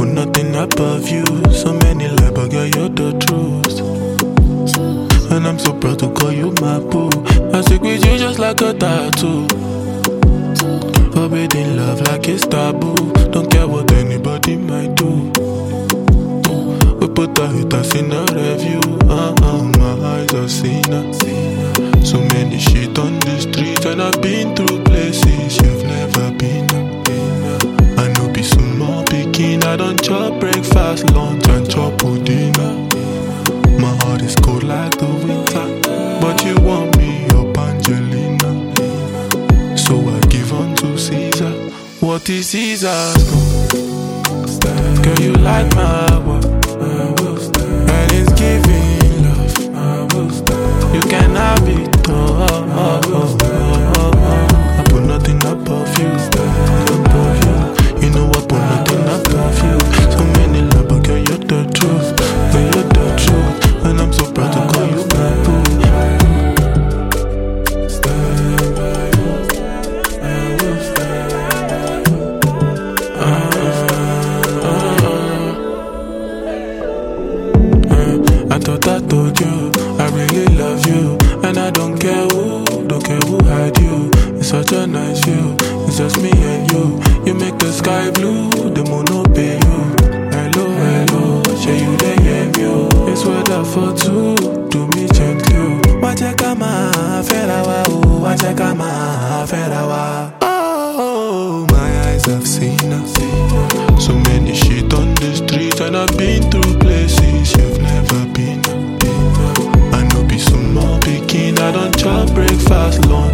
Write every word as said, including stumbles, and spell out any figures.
put nothing above you. So many lies, but girl, you're the truth. And I'm so proud to call you my boo. I stick with you just like a tattoo. Forbidden love like it's taboo. Don't care what anybody might do. We put our haters in a review. Uh-uh, my eyes are seen her. So many shit on the street, and I've been through places you've never been. I know be small picking. I don't chop breakfast, lunch, and chop dinner. My heart is cold like the winter, but you want me up, Angelina. So I give unto Caesar what is Caesar's. Girl, you like my work, and it's giving love. You can have it. Oh, oh, oh, oh, oh, oh. I put nothing above you, above you. You know I put nothing above you. So many love, but girl, you're the truth. Girl, you're the truth. And I'm so proud to call you my boo. Stand by you, I will stand. Uh, uh, uh. I thought I told you I really love you, and I don't care who, don't care who had you. It's such a nice view, it's just me and you. You make the sky blue, the moon no pay you. Hello, hello, share you the hear you. It's weather for two, do me gently. Wachekama ferawa, oh, wachekama ferawa. Oh, my eyes have seen her. So many shit on the street, and I've been through places you've never been. I know be small picking. I don't chop breakfast, lunch,